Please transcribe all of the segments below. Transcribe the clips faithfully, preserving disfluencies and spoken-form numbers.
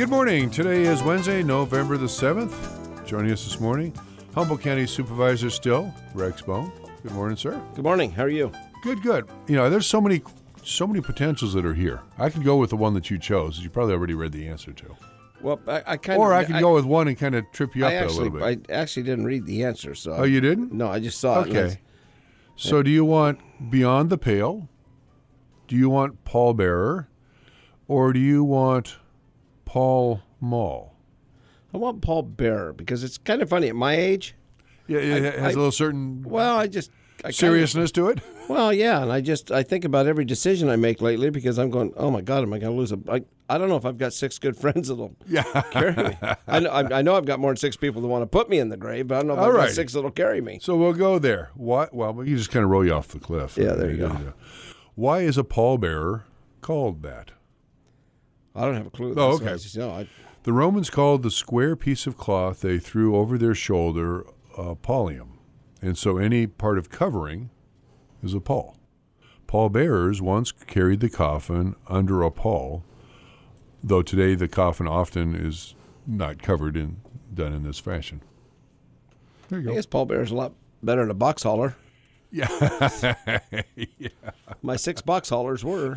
Good morning. Today is Wednesday, November the seventh. Joining us this morning, Humboldt County Supervisor still, Rex Bone. Good morning, sir. Good morning. How are you? Good, good. You know, there's so many so many potentials that are here. I could go with the one that you chose, that you probably already read the answer to. Well, I, I kind Or of... I could I, go with one and kind of trip you up I actually, a little bit. I actually didn't read the answer, so... Oh, you didn't? No, I just saw it. Okay. I, so do you want Beyond the Pale? Do you want Paul Bearer? Or do you want Paul Mall? I want Paul Bearer because it's kind of funny. At my age... Yeah, it I, has I, a little certain... Well, I just... I seriousness kind of, to it? Well, yeah, and I just I think about every decision I make lately because I'm going, oh my God, am I going to lose a? I, I don't know if I've got six good friends that'll yeah. carry me. I know I, I know I've got more than six people that want to put me in the grave, but I don't know if All I've right. got six that'll carry me. So we'll go there. Why? Well, you just kind of roll you off the cliff. Yeah, there you go. Why is a pallbearer called that? I don't have a clue. Oh, That's okay. I just, no, I, the Romans called the square piece of cloth they threw over their shoulder a pallium, and so any part of covering is a pall. Pallbearers once carried the coffin under a pall, though today the coffin often is not covered in done in this fashion. There you go. I guess pallbearer's a lot better than a box hauler. Yeah. yeah. My six box haulers were.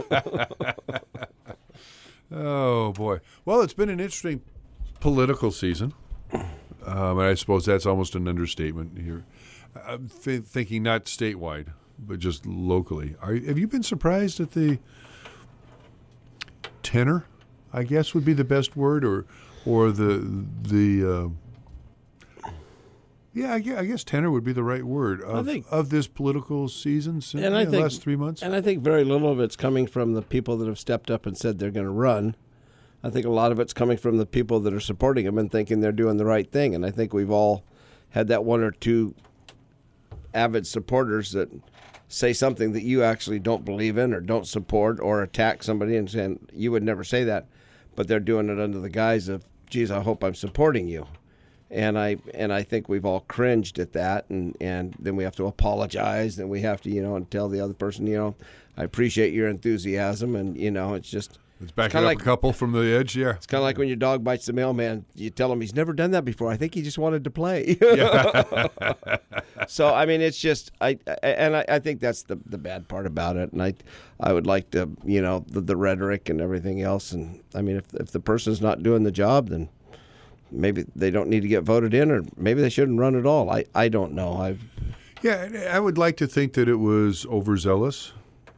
Oh, boy. Well, it's been an interesting political season. Um, and I suppose that's almost an understatement here. I'm th- thinking not statewide, but just locally. Are, have you been surprised at the tenor, I guess would be the best word, or or the, the uh, yeah, I guess, I guess tenor would be the right word, of, think, of this political season since and yeah, I the think, last three months? And I think very little of it's coming from the people that have stepped up and said they're going to run. I think a lot of it's coming from the people that are supporting them and thinking they're doing the right thing. And I think we've all had that one or two avid supporters that say something that you actually don't believe in or don't support or attack somebody and saying you would never say that, but they're doing it under the guise of, geez, I hope I'm supporting you. And I and I think we've all cringed at that, and, and then we have to apologize, and we have to, you know, and tell the other person, you know, I appreciate your enthusiasm, and, you know, it's just... It's backing up like, a couple from the edge, yeah. It's kind of like when your dog bites the mailman. You tell him he's never done that before. I think he just wanted to play. Yeah. So, I mean, it's just, I and I, I think that's the, the bad part about it. And I I would like to, you know, the, the rhetoric and everything else. And, I mean, if if the person's not doing the job, then maybe they don't need to get voted in, or maybe they shouldn't run at all. I, I don't know. I've Yeah, I would like to think that it was overzealous.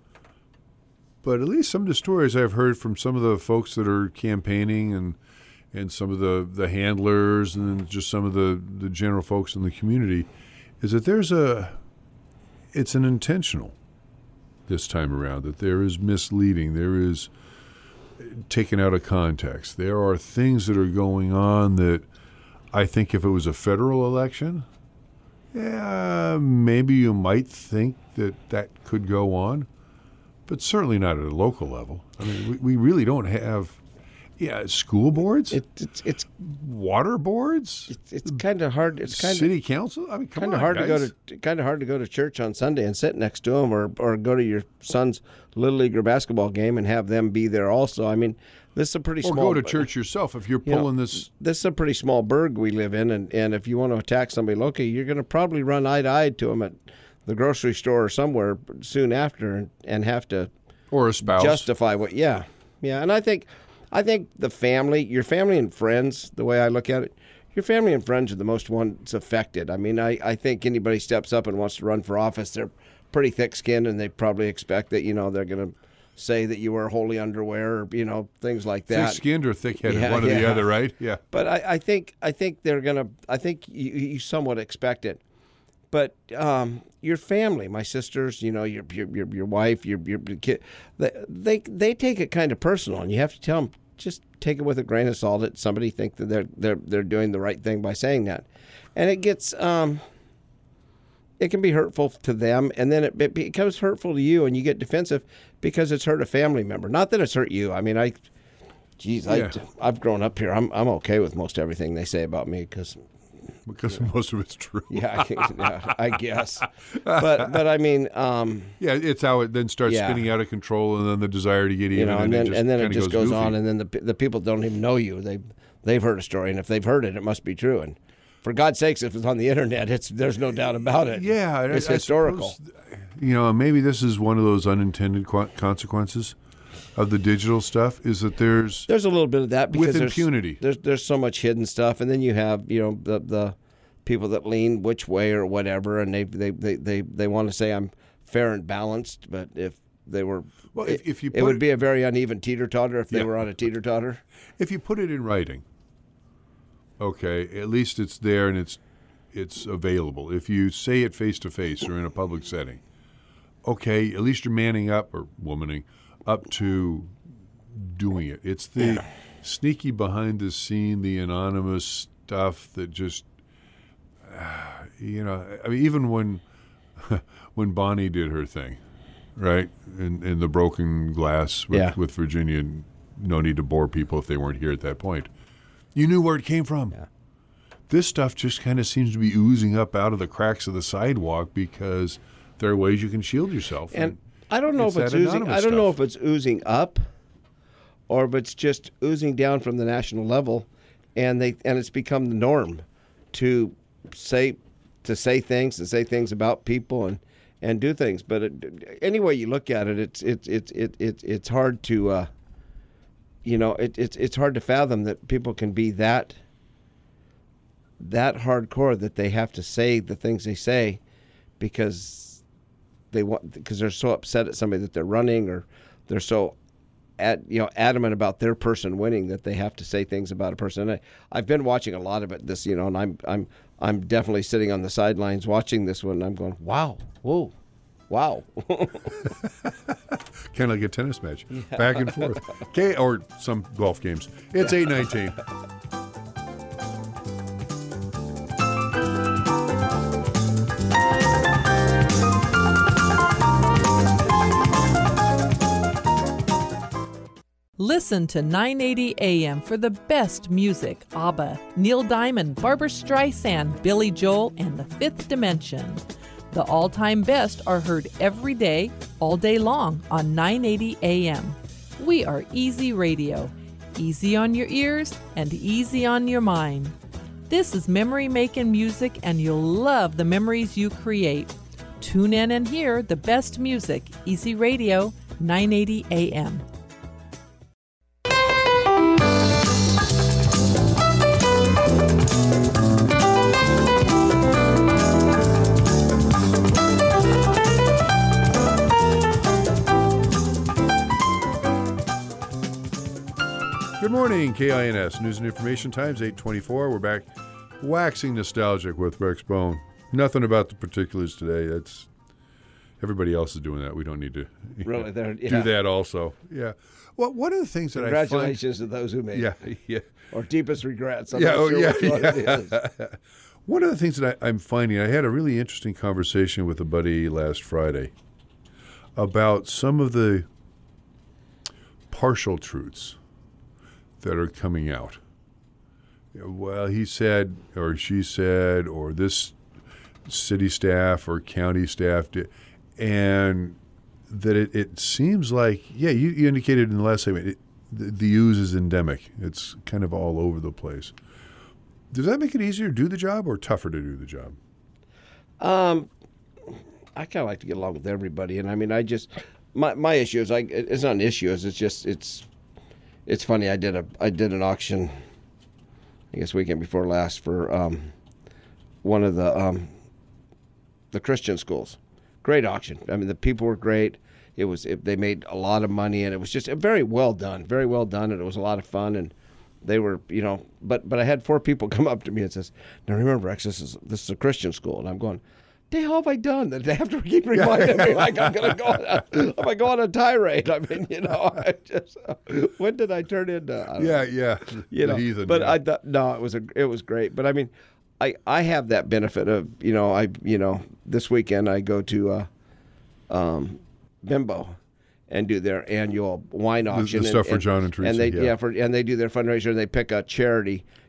But at least some of the stories I've heard from some of the folks that are campaigning and and some of the, the handlers and just some of the, the general folks in the community is that there's a, it's an intentional this time around, that there is misleading, there is taken out of context. There are things that are going on that I think if it was a federal election, yeah, maybe you might think that that could go on. But certainly not at a local level. I mean, we, we really don't have, yeah, school boards, it, it's it's water boards. it's, it's kind of hard. It's kind of city council. I mean, come kind on, of hard guys. to go to kind of hard to go to church on Sunday and sit next to them, or or go to your son's little league or basketball game and have them be there also. I mean, this is a pretty or small. go to church yourself if you're you know, pulling this. This is a pretty small burg we live in, and, and if you want to attack somebody locally, you're going to probably run eye to eye to them at the grocery store or somewhere soon after, and, and have to. Or a spouse. Justify what, yeah. Yeah, and I think I think the family, your family and friends, the way I look at it, your family and friends are the most ones affected. I mean, I, I think anybody steps up and wants to run for office, they're pretty thick-skinned, and they probably expect that, you know, they're going to say that you wear holy underwear or, you know, things like that. Thick-skinned or thick-headed, Yeah, one or yeah. the other, right? Yeah. But I, I think I think they're going to, I think you, you somewhat expect it. But um, your family, my sisters, you know, your your your, your wife, your your kid, they, they they take it kind of personal, and you have to tell them, just take it with a grain of salt. That somebody think that they're they're they're doing the right thing by saying that, and it gets um, it can be hurtful to them, and then it, it becomes hurtful to you, and you get defensive because it's hurt a family member. Not that it's hurt you. I mean, I, geez, Yeah. I I've grown up here. I'm I'm okay with most everything they say about me because. Because most of it's true. Yeah, I, yeah, I guess. But but I mean, um, yeah, it's how it then starts yeah. spinning out of control, and then the desire to get even, you know, and, and then it just and then it kinda just goes, goes on, goofy. and then the the people don't even know you. They they've heard a story, and if they've heard it, it must be true. And for God's sakes, if it's on the internet, it's there's no doubt about it. Yeah, it's I, historical. I suppose, you know, maybe this is one of those unintended qu- consequences of the digital stuff. Is that there's There's a little bit of that because with there's, impunity. There's there's so much hidden stuff, and then you have you know the the people that lean which way or whatever, and they they they they, they want to say I'm fair and balanced, but if they were, well, it, if, if you it put would it, be a very uneven teeter-totter if they Yeah. were on a teeter-totter. if you put it in writing, okay, at least it's there and it's it's available. If you say it face to face or in a public setting, okay, at least you're manning up or womaning up to doing it. It's the Yeah. sneaky behind the scene, the anonymous stuff that just, uh, you know, I mean, even when when Bonnie did her thing, right, in, in the broken glass with, Yeah. with Virginia, no need to bore people if they weren't here at that point. You knew where it came from. Yeah. This stuff just kind of seems to be oozing up out of the cracks of the sidewalk because there are ways you can shield yourself. And I don't know it's if it's that oozing. anonymous I don't know stuff. if it's oozing up, or if it's just oozing down from the national level, and they and it's become the norm to say to say things and say things about people and, and do things. But it, any way you look at it, it's it's it's it, it, it's hard to uh, you know it, it's it's hard to fathom that people can be that that hardcore that they have to say the things they say because they want because they're so upset at somebody that they're running, or they're so at you know adamant about their person winning that they have to say things about a person. And I, I've been watching a lot of it this you know, and I'm I'm I'm definitely sitting on the sidelines watching this one. And I'm going, wow, whoa, wow. Kind of like a tennis match, back and forth. Okay, or some golf games. It's eight nineteen. Listen to nine eighty A M for the best music. ABBA, Neil Diamond, Barbra Streisand, Billy Joel, and The Fifth Dimension. The all-time best are heard every day, all day long on nine eighty A M. We are Easy Radio. Easy on your ears and easy on your mind. This is memory-making music, and you'll love the memories you create. Tune in and hear the best music. Easy Radio, nine eighty A M. Good morning, K I N S News and Information Times, eight twenty-four. We're back waxing nostalgic with Rex Bone. Nothing about the particulars today. That's everybody else is doing that. We don't need to Really, they're, do yeah. that also. Yeah. Well, one of the things that Congratulations to those who I made find, it. yeah, yeah. Or deepest regrets. I'm Yeah, not oh, sure yeah, which one yeah. it is. One of the things that I, I'm finding, I had a really interesting conversation with a buddy last Friday about some of the partial truths that are coming out. Well, he said, or she said, or this city staff or county staff did, and that it, it seems like, yeah, you, you indicated in the last segment, it, the, the ooze is endemic. It's kind of all over the place. Does that make it easier to do the job or tougher to do the job? Um, I kind of like to get along with everybody, and I mean, I just my my issue is I it's not an issue. It's just it's it's funny. I did a I did an auction, I guess weekend before last for um one of the um the Christian schools. Great auction. I mean, the people were great. It was it, they made a lot of money, and it was just very well done, very well done, and it was a lot of fun. And they were, you know, but but I had four people come up to me and says, "Now remember, Rex, this is this is a Christian school," and I'm going, "The hell have I done that they have to keep reminding me like I'm going to go on a, I'm going to go on a tirade?" I mean, you know, I just when did I turn into? I don't Yeah, know. yeah. You know, The heathen, but yeah. I thought no, it was a it was great. But I mean, I I have that benefit of you know I you know this weekend I go to uh, um, Bimbo and do their annual wine auction. the and, stuff for and, John and Teresa, And they yeah. yeah. for and they do their fundraiser and they pick a charity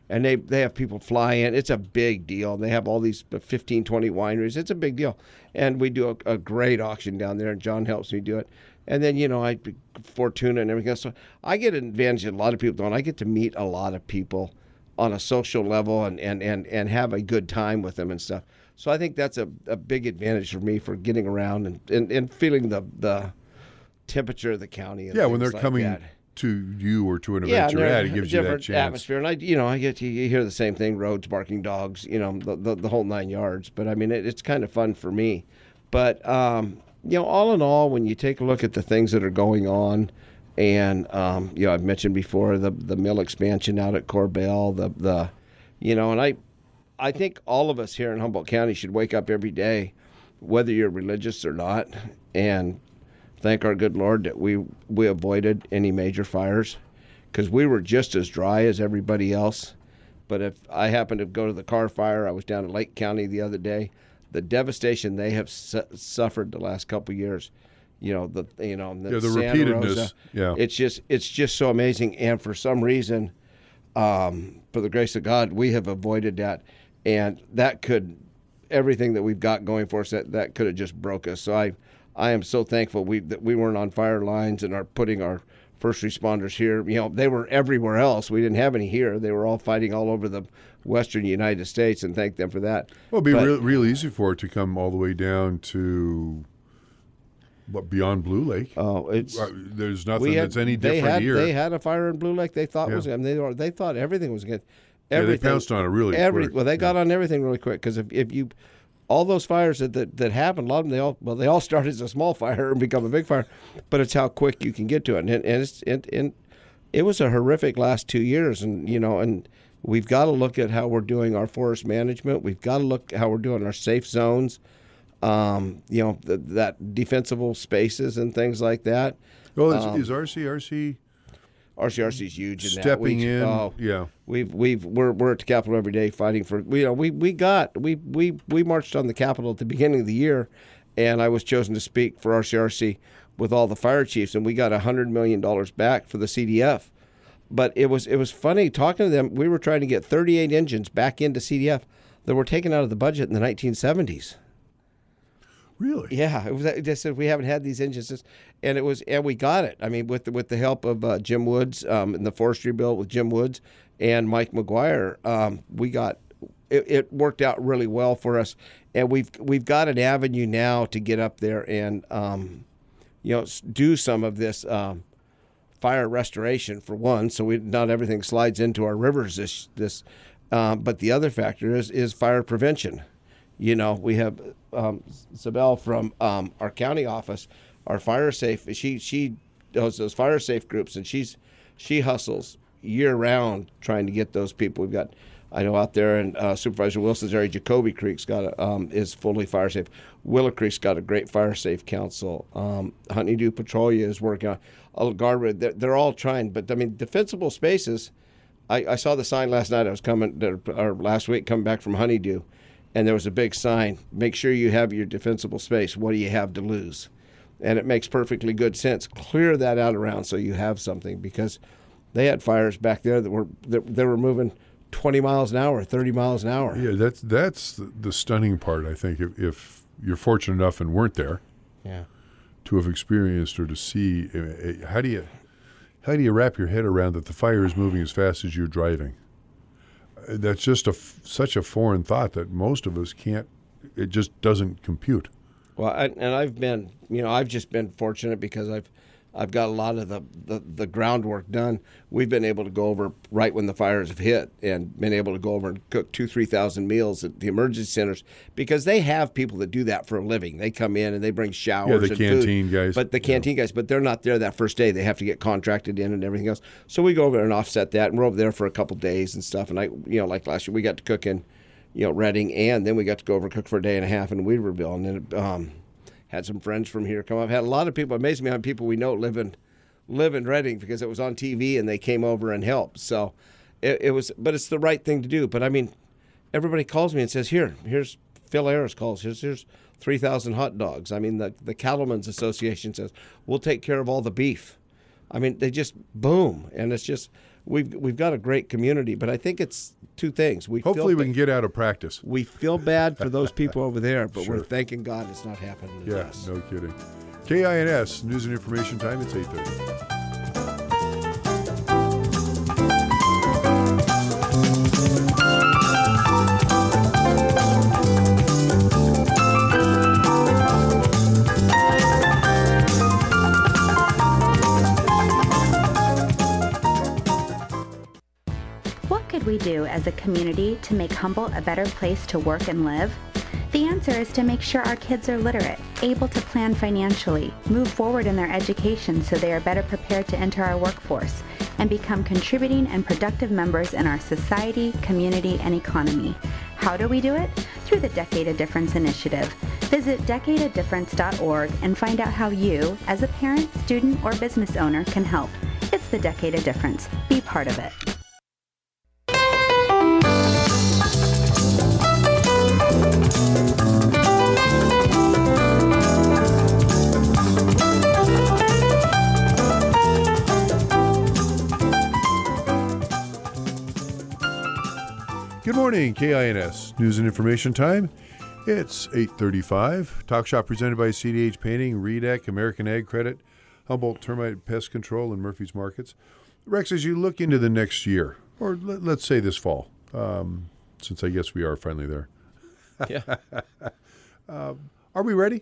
and they, they have people fly in. It's a big deal. They have all these fifteen, twenty wineries. It's a big deal. And we do a, a great auction down there, and John helps me do it. And then, you know, I Fortuna and everything else. So I get an advantage that a lot of people don't. I get to meet a lot of people on a social level and, and, and, and have a good time with them and stuff. So I think that's a, a big advantage for me for getting around and, and, and feeling the, the temperature of the county. And yeah, when they're like coming that. to you or to an Yeah, event you're and at, they're it gives a you that different chance. atmosphere. And I, you know, I get to you hear the same thing: roads, barking dogs, you know, the the, the whole nine yards. But I mean, it, it's kind of fun for me. But um, you know, all in all, when you take a look at the things that are going on, and um, you know, I've mentioned before the the mill expansion out at Corbell, the the, you know, and I, I think all of us here in Humboldt County should wake up every day, whether you're religious or not, and thank our good Lord that we we avoided any major fires, because we were just as dry as everybody else. But if I happened to go to the Carr Fire, I was down in Lake County the other day. The devastation they have su- suffered the last couple of years, you know, the you know the, Yeah, the Santa repeatedness, Rosa, yeah. it's just it's just so amazing. And for some reason, um, for the grace of God, we have avoided that, and that could everything that we've got going for us that that could have just broke us. So I. I am so thankful we that we weren't on fire lines and are putting our first responders here. You know, they were everywhere else. We didn't have any here. They were all fighting all over the western United States, and thank them for that. Well, it'd be But- real, real easy for it to come all the way down to what beyond Blue Lake. Oh, it's Uh, There's nothing we had, that's any they different had, here. They had a fire in Blue Lake. They thought Yeah. was. I mean, they were, they thought everything was good. Yeah, they Everything, pounced on it really every, quick. Well, they got on everything really quick because if if you. All those fires that, that that happened, a lot of them, they all well, they all started as a small fire and become a big fire, but it's how quick you can get to it, and and it's and, and it was a horrific last two years, and you know, and we've got to look at how we're doing our forest management. We've got to look how we're doing our safe zones, um, you know, th- that defensible spaces and things like that. Well, is, um, is R C R C R C R C is huge in that. stepping We- in? Oh, Yeah. We've we've we're we're at the Capitol every day fighting for you know we we got we we we marched on the Capitol at the beginning of the year, and I was chosen to speak for R C R C with all the fire chiefs, and we got a hundred million dollars back for the C D F. But it was it was funny talking to them. We were trying to get thirty-eight engines back into C D F that were taken out of the budget in the nineteen seventies. Really? Yeah, it was. It just said we haven't had these engines, since- and it was, and we got it. I mean, with the, with the help of uh, Jim Woods um, in the forestry bill with Jim Woods and Mike McGuire, um, we got it, it worked out really well for us, and we've we've got an avenue now to get up there and um, you know s- do some of this um, fire restoration for one, so we not everything slides into our rivers. This this, um, but the other factor is is fire prevention. You know, we have um, Isabel from um, our county office, our fire safe. She she does those fire safe groups, and she's she hustles year round trying to get those people. We've got, I know out there in uh, Supervisor Wilson's area, Jacoby Creek's got a, um, is fully fire safe. Willow Creek's got a great fire safe council. Um, Honeydew Petrolia is working on. Uh, Guardrail, they're, they're all trying, but I mean, defensible spaces. I, I saw the sign last night. I was coming, or last week, coming back from Honeydew. And there was a big sign, make sure you have your defensible space. What do you have to lose? And it makes perfectly good sense. Clear that out around so you have something, because they had fires back there that were that they were moving twenty miles an hour, thirty miles an hour. Yeah, that's that's the, the stunning part. I think if, if you're fortunate enough and weren't there, Yeah. to have experienced or to see, uh, how do you how do you wrap your head around that the fire is moving as fast as you're driving? Uh, That's just a f- such a foreign thought that most of us can't. It just doesn't compute. Well, I, and I've been, you know, I've just been fortunate because I've, I've got a lot of the, the, the groundwork done. We've been able to go over right when the fires have hit, and been able to go over and cook two, three thousand meals at the emergency centers, because they have people that do that for a living. They come in and they bring showers. Yeah, the and canteen food, guys. But the canteen guys, but they're not there that first day. They have to get contracted in and everything else. So we go over and offset that, and we're over there for a couple days and stuff. And I, you know, like last year, we got to cook in, you know, Reading, and then we got to go over and cook for a day and a half in Weaverville, and then um, had some friends from here come up. Had a lot of people. It amazes me how many people we know live in live in Reading because it was on T V and they came over and helped. So it, it was, but it's the right thing to do. But I mean, everybody calls me and says, "Here, here's Phil Ayers calls. Here's here's three thousand hot dogs." I mean, the the Cattlemen's Association says we'll take care of all the beef. I mean, they just boom, and it's just we've we've got a great community, but I think it's two things. We Hopefully feel we can get out of practice. We feel bad for those people over there, but Sure. we're thanking God it's not happening to Yeah, us. no kidding. K I N S, News and Information Time, it's eight thirty. What could we do as a community to make Humboldt a better place to work and live? The answer is to make sure our kids are literate, able to plan financially, move forward in their education so they are better prepared to enter our workforce, and become contributing and productive members in our society, community, and economy. How do we do it? Through the Decade of Difference initiative. Visit decade of difference dot org and find out how you, as a parent, student, or business owner, can help. It's the Decade of Difference. Be part of it. Good morning, K I N S, News and Information Time. It's eight thirty-five. Talk Shop presented by C D H Painting, R E D E C, American Ag Credit, Humboldt Termite Pest Control, and Murphy's Markets. Rex, as you look into the next year, or let, let's say this fall, um, since I guess we are finally there. Yeah. uh, are we ready?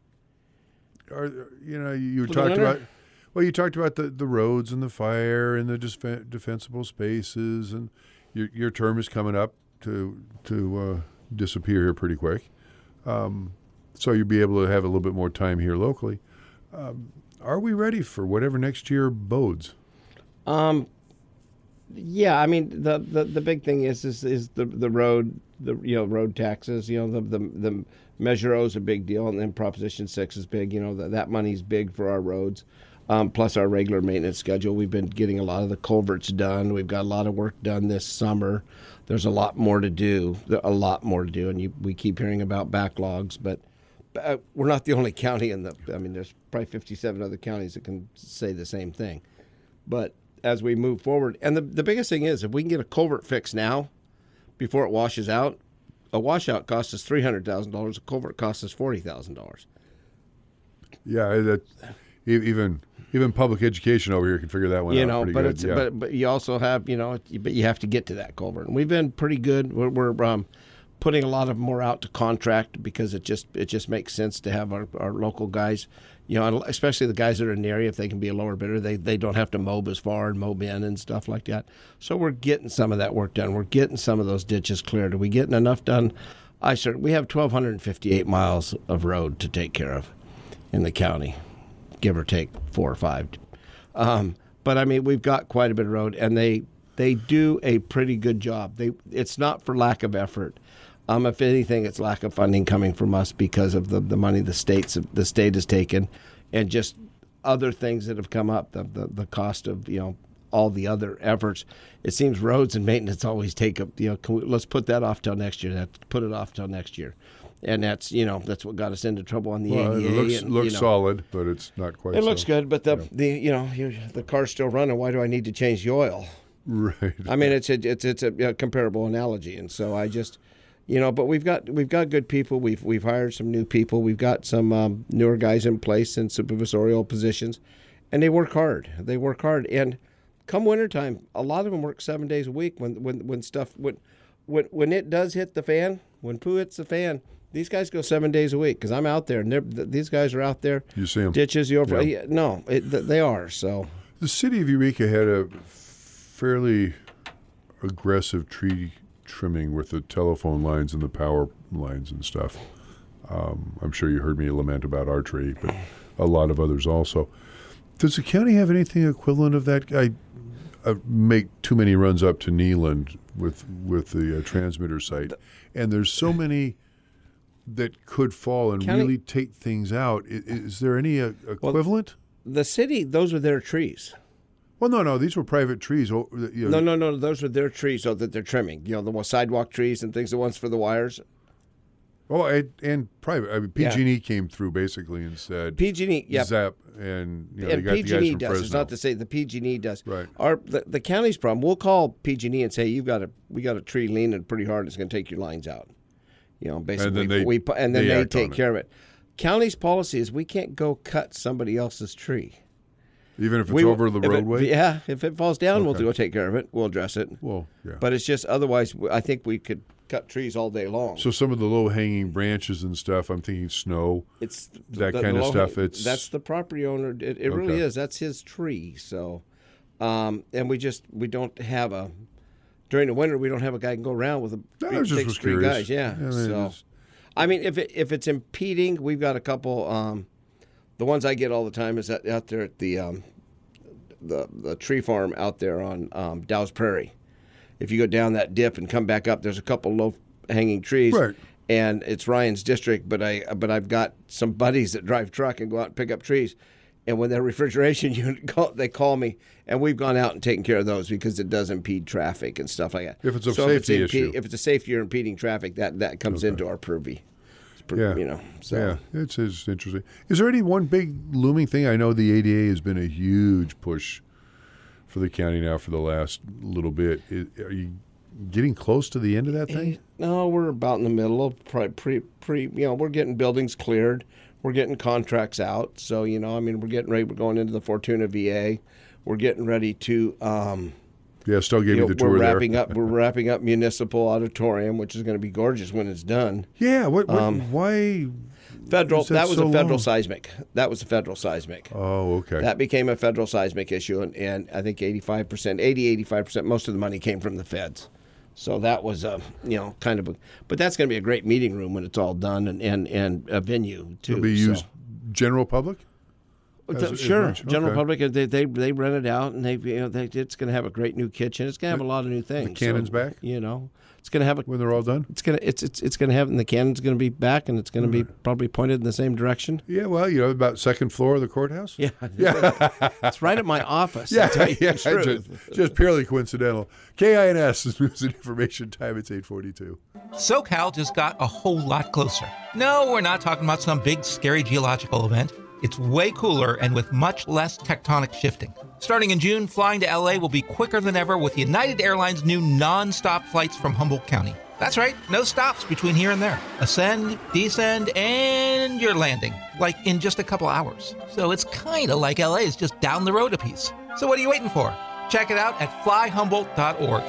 Are you know you, you For the talked winter? about well you talked about the, the roads and the fire and the def- defensible spaces, and your your term is coming up to to uh, disappear here pretty quick. Um, so you'll be able to have a little bit more time here locally. Um, are we ready for whatever next year bodes? Um, yeah, I mean the, the, the big thing is is is the the road the you know road taxes. You know the the the Measure O is a big deal, and then Proposition Six is big. You know that that money's big for our roads. Um, plus our regular maintenance schedule. We've been getting a lot of the culverts done. We've got a lot of work done this summer. There's a lot more to do, a lot more to do, and you, we keep hearing about backlogs, but uh, we're not the only county in the, I mean, there's probably fifty-seven other counties that can say the same thing. But as we move forward, and the, the biggest thing is if we can get a culvert fixed now before it washes out, a washout costs us three hundred thousand dollars, a culvert costs us forty thousand dollars. Yeah, that e- even even public education over here can figure that one you out know, pretty but good. it's yeah. but but you also have you know, but you have to get to that culvert, and we've been pretty good. We're, we're um, putting a lot of more out to contract because it just it just makes sense to have our, our local guys, you know, especially the guys that are in the area. If they can be a lower bidder, they they don't have to mob as far and mob in and stuff like that. So we're getting some of that work done. We're getting some of those ditches cleared. Are we getting enough done? I sure we have one thousand two hundred fifty-eight miles of road to take care of in the county, give or take four or five. Um, but I mean, we've got quite a bit of road, and they they do a pretty good job. They it's not for lack of effort. Um, if anything, it's lack of funding coming from us because of the, the money the states the state has taken, and just other things that have come up. The, the the cost of you know all the other efforts. It seems roads and maintenance always take up. You know, can we, let's put that off till next year. That put it off till next year. And that's you know that's what got us into trouble on the well, A D A. it looks, and, looks you know, solid, but it's not quite it looks so. good, but the Yeah. the you know you, the car's still running. Why do I need to change the oil? Right. I mean, it's a it's it's a, a comparable analogy, and so I just, you know, but we've got we've got good people. We've we've hired some new people. We've got some um, newer guys in place in supervisorial positions, and they work hard. They work hard, and come wintertime, a lot of them work seven days a week. When when when stuff when when when it does hit the fan, when poo hits the fan. These guys go seven days a week because I'm out there, and these guys are out there. You see them. Ditches, you over. Yeah. No, it, they are. So The city of Eureka had a fairly aggressive tree trimming with the telephone lines and the power lines and stuff. Um, I'm sure you heard me lament about our tree, but a lot of others also. Does the county have anything equivalent of that? I, I make too many runs up to Neeland with with the uh, transmitter site, and there's so many that could fall and County- really take things out. Is, is there any uh, equivalent? the city, those are their trees. Well, no, no. These were private trees. oh, You know, No, no, no. Those are their trees so that they're trimming. You know, the sidewalk trees and things, the ones for the wires. Oh, I, and private. I mean, P G and E Yeah. came through basically and said P G and E, yeah. Zap, and you know, they And got the guys P G and E from does. Fresno. It's not to say the P G and E does. Right. Our the, the county's problem. We'll call P G and E and say you've got a we got a tree leaning pretty hard. It's going to take your lines out. You know, basically, then they- we and then they they, act on take it. care of it. County's policy is we can't go cut somebody else's tree. Even if it's We- over the if it- roadway. yeah, if it falls down, Okay. we'll go take care of it. We'll address it. Well, yeah. But it's just otherwise. I think we could cut trees all day long. So some of the low hanging branches and stuff. I'm thinking snow. It's that the- kind the of low- stuff, it's- that's the property owner. It, it really Okay. is. That's his tree. So, um, and we just we don't have a during the winter we don't have a guy who can go around with a No, I big, just big was three curious. guys. Yeah. Yeah, I mean, so, it's- I mean, if it, if it's impeding, we've got a couple. Um, the ones I get all the time is out, out there at the um, the the tree farm out there on um, Dow's Prairie. If you go down that dip and come back up, there's a couple low hanging trees. Right. And it's Ryan's district, but I but I've got some buddies that drive truck and go out and pick up trees. And when their refrigeration unit call, they call me, and we've gone out and taken care of those because it does impede traffic and stuff like that. If it's a so safety if it's issue. If it's a safety or impeding traffic, that, that comes into our purview. It's per- Yeah. You know. So. Yeah, it's, it's interesting. Is there any one big looming thing? I know the A D A has been a huge push for the county now for the last little bit. Is, are you getting close to the end of that thing? No, we're about in the middle of pre, pre, pre you know, we're getting buildings cleared. We're getting contracts out. So, you know, I mean, we're getting ready. We're going into the Fortuna V A. We're getting ready to, um, Yeah, still gave you you know, the tour we're there. wrapping up, we're wrapping up Municipal Auditorium, which is going to be gorgeous when it's done. Yeah, what, what why? Federal, Is that that was so a federal long? seismic. That was a federal seismic. Oh, okay. That became a federal seismic issue, and, and I think eighty-five percent, eighty, eighty-five percent, most of the money came from the feds. So that was, a, you know, kind of a, but that's going to be a great meeting room when it's all done, and, and, and a venue, too. It'll be so. used general public? As- Th- as sure, much? general Okay. public. They they they rent it out, and they you know they, it's going to have a great new kitchen. It's going to have a lot of new things. cannon's So, back? You know, it's going to have a. When they're all done? It's gonna it's it's it's gonna have, and the cannon's going to be back, and it's going to be probably pointed in the same direction. Yeah, well, you know, about second floor of the courthouse? Yeah, yeah. It's right at my office. Yeah, to tell you yeah, the truth. just, just purely coincidental. K I N S is news and information time. It's eight forty-two. SoCal just got a whole lot closer. No, we're not talking about some big, scary geological event. It's way cooler and with much less tectonic shifting. Starting in June, flying to L A will be quicker than ever with United Airlines' new non-stop flights from Humboldt County. That's right, no stops between here and there. Ascend, descend, and you're landing, like in just a couple hours. So it's kind of like L A is just down the road a piece. So what are you waiting for? Check it out at fly humboldt dot org.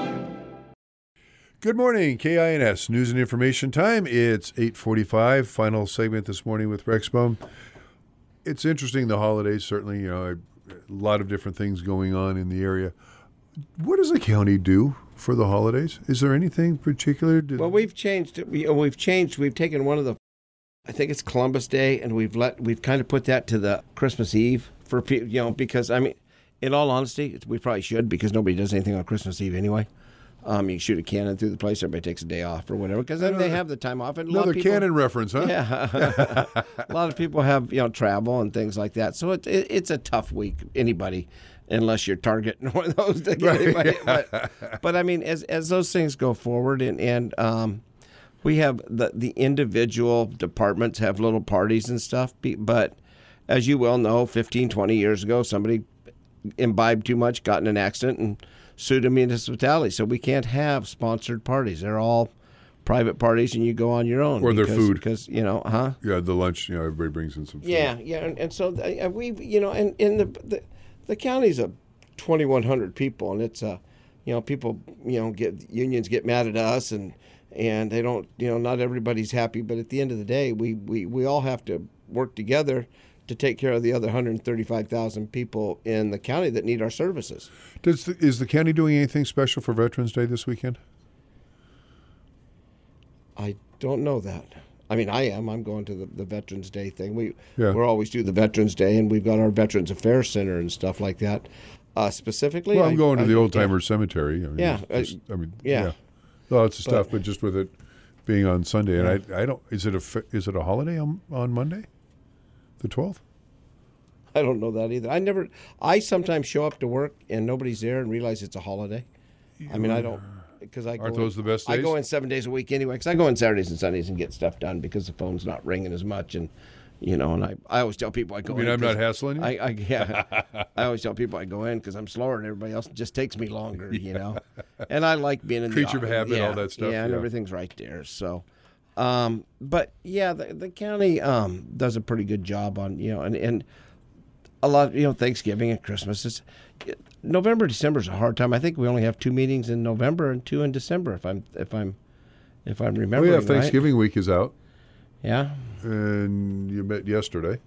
Good morning, K I N S News and Information Time. It's eight forty-five, final segment this morning with Rex Bone. It's interesting, the holidays, certainly, you know, a lot of different things going on in the area. What does the county do for the holidays? Is there anything particular? To, Well, we've changed. it. We, we've changed. We've taken one of the, I think it's Columbus Day, and we've let we've kind of put that to the Christmas Eve for pe- you know because I mean, in all honesty, it's- we probably should because nobody does anything on Christmas Eve anyway. Um, you shoot a cannon through the place, everybody takes a day off or whatever because then they have the time off. And a lot Another of people, canon reference, huh? Yeah, a lot of people have you know travel and things like that, so it, it, it's a tough week. Anybody, unless you're targeting one of those to get anybody. But, but I mean, as as those things go forward, and and um, we have the the individual departments have little parties and stuff. be- But as you well know, fifteen, twenty years ago, somebody imbibed too much, got in an accident, and sued a municipality. So we can't have sponsored parties. They're all private parties, and you go on your own. Or their because, food. Because, you know, huh? Yeah, the lunch, you know, everybody brings in some food. Yeah, yeah. And, and so uh, we, you know, and, and the, the the county's a twenty-one hundred people, and it's a, you know, people, you know, get unions get mad at us, and and they don't, you know, not everybody's happy. But at the end of the day, we, we, we all have to work together to take care of the other one hundred thirty-five thousand people in the county that need our services. Does the, is the county doing anything special for Veterans Day this weekend? I don't know that. I mean, I am. I'm going to the, the Veterans Day thing. We Yeah. we're always do the Veterans Day, and we've got our Veterans Affairs Center and stuff like that. Uh, specifically, Well, I'm I- going to I- the Old yeah. Timer Cemetery. I mean, Yeah, it's just- I mean, yeah. yeah, lots of stuff, but just with it being on Sunday, and I, I don't. Is it a fa- is it a holiday on on Monday, the twelfth? I don't know that either. I never. I sometimes show up to work and nobody's there and realize it's a holiday. I mean, I don't. because I go Aren't in- those the best I days? go in seven days a week anyway, because I go in Saturdays and Sundays and get stuff done because the phone's not ringing as much, and you know, and I, I always tell people I go I mean, in. I'm not 'cause hassling you? I, I yeah, I always tell people I go in because I'm slower and everybody else just takes me longer, you know. And I like being in Creature the of habit, yeah, all that stuff, Yeah, and yeah. everything's right there. So, um, but yeah, the, the county um, does a pretty good job on you know, and and a lot, you know, Thanksgiving and Christmas is. November, December is a hard time. I think we only have two meetings in November and two in December, if I'm if I'm if I'm Oh, remembering yeah, right. Thanksgiving week is out, Yeah. and you met yesterday.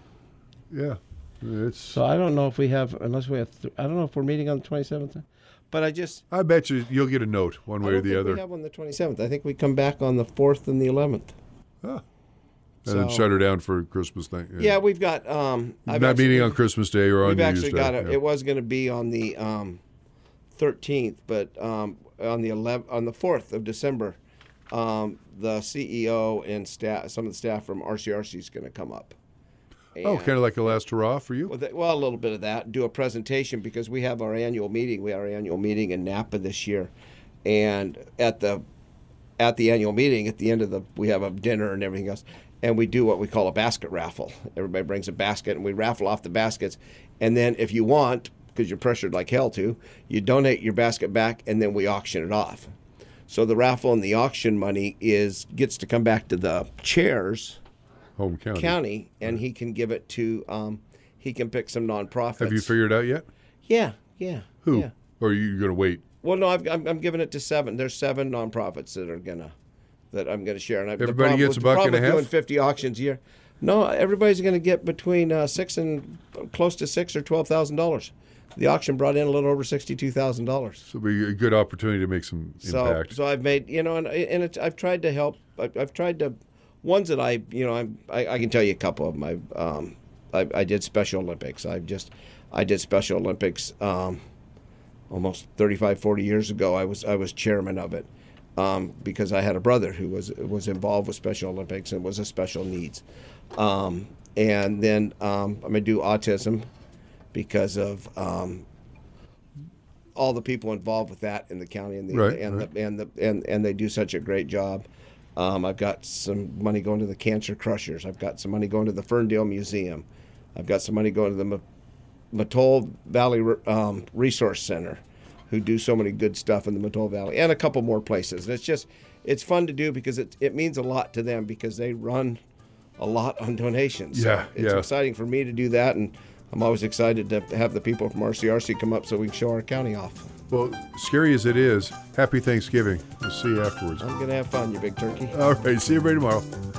Yeah, it's. So I don't know if we have, unless we have. Th- I don't know if we're meeting on the twenty-seventh, but I just. I bet you you'll get a note one I way don't or the think other. we have on the twenty-seventh. I think we come back on the fourth and the eleventh. Ah. And then So- shut her down for Christmas thing. Yeah, we've got. Um, I've Not actually- meeting on Christmas Day or on We've New actually Year's got Day. it. yeah. It was going to be on the um, thirteenth, but um, on the eleventh, on the fourth of December, um, the C E O and staff, some of the staff from R C R C is going to come up. Oh, And- kind of like a last hurrah for you? Well, th- well, a little bit of that. Do a presentation because we have our annual meeting. We have our annual meeting in Napa this year, and at the at the annual meeting, at the end of the, we have a dinner and everything else, and we do what we call a basket raffle. Everybody brings a basket, and we raffle off the baskets, and then if you want, because you're pressured like hell to, you donate your basket back, and then we auction it off. So the raffle and the auction money is gets to come back to the chairs. Home county. County, and he can give it to, um, he can pick some nonprofits. Have you figured out yet? Yeah, yeah. Who? Yeah. Or are you going to wait? Well, no, I've, I'm, I'm giving it to seven. There's seven nonprofits that are gonna, that I'm gonna share. And I, the Everybody problem gets with- a buck the and problem a with doing half? fifty auctions a year. No, everybody's gonna get between uh, six and close to six or twelve thousand dollars. The auction brought in a little over sixty-two thousand dollars. So it'll be a good opportunity to make some So, impact. so I've made, you know, and and it's, I've tried to help. I've, I've tried to, ones that I, you know, I'm, I I can tell you a couple of them. I um, I, I did Special Olympics. I just, I did Special Olympics um, almost thirty-five, forty years ago. I was I was chairman of it um, because I had a brother who was was involved with Special Olympics and was a special needs. Um, and then um, I'm gonna do autism because of um, all the people involved with that in the county and the Right, and right. the and the and, and they do such a great job. Um, I've got some money going to the Cancer Crushers. I've got some money going to the Ferndale Museum. I've got some money going to the Ma- Mattole Valley um, Resource Center, who do so many good stuff in the Mattole Valley, and a couple more places. And it's just, it's fun to do because it it means a lot to them because they run a lot on donations. Yeah, so it's yeah. exciting for me to do that, and I'm always excited to have the people from R C R C come up so we can show our county off. Well, scary as it is, happy Thanksgiving. We'll see you afterwards. I'm gonna have fun, you big turkey. All right, see you everybody tomorrow.